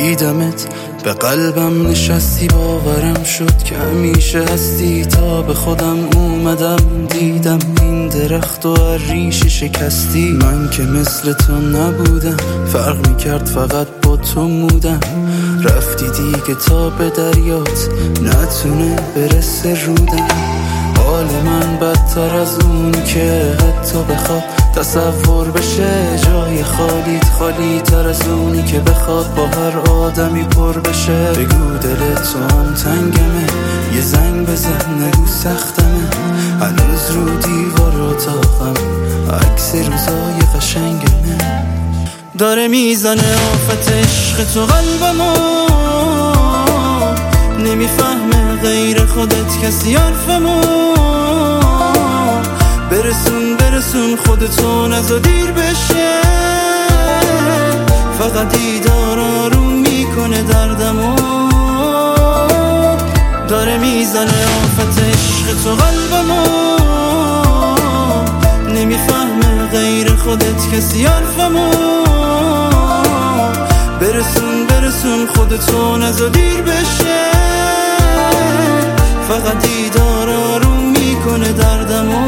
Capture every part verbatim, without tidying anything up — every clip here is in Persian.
دیدمت به قلبم نشستی، باورم شد که همیشه هستی. تا به خودم اومدم دیدم این درخت و هر ریشه شکستی. من که مثل تو نبودم، فرق میکرد فقط با تو مودم. رفتی دیگه تا به دریات نتونه برسه رودم. حال من بدتر از اونی که حتی بخواد تصور بشه. جای خالیت خالی تر از اونی که بخواد با هر آدمی پر بشه. بگو دل تو هم تنگمه، یه زنگ بزن نگو سختمه. هنوز رو دیوار اتاقم عکس روزای قشنگمه. داره میزنه آفت عشق تو قلبمو، نمیفهمه غیر خودت کسی حرفمو. برسون برسون خودتو نزا دیر بشه. فقط دیدار آروم میکنه دردمو. داره میزنه آفت عشق تو قلبمو، نمیفهمه غیر خودت کسی حرفمو. برسون برسون خودتو نزا دیر بشه. فقط دیدار آروم میکنه دردمو.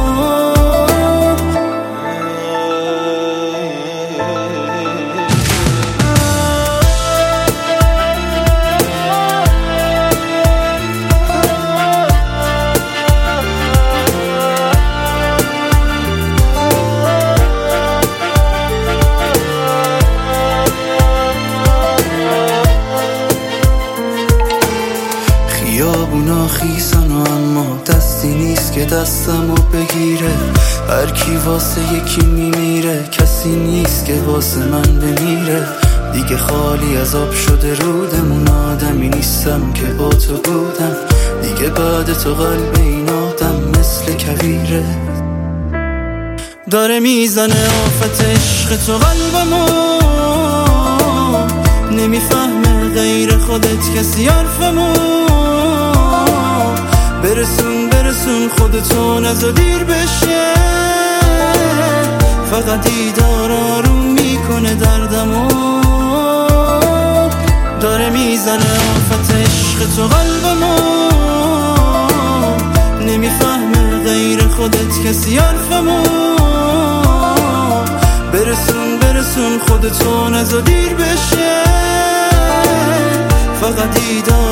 خیابونا خیسن و اما دستی نیست که دستمو بگیره. هر کی واسه یکی میمیره، کسی نیست که واسه من بمیره. دیگه خالی از آب شده رودمون، آدمی نیستم که با تو بودم. دیگه بعد تو قلب این آدم مثل کویره. داره میزنه آفت عشق تو قلبمو، نمیفهمه غیر خودت کسی حرفمو. برسون برسون خودتو نزا دیر بشه. فقط دیدار آروم میکنه دردمو. داره میزنه آفت عشق تو قلبمو، نمیفهمه غیر خودت کسی حرفمو. برسون برسون خودتو نزا دیر بشه. فقط دیدار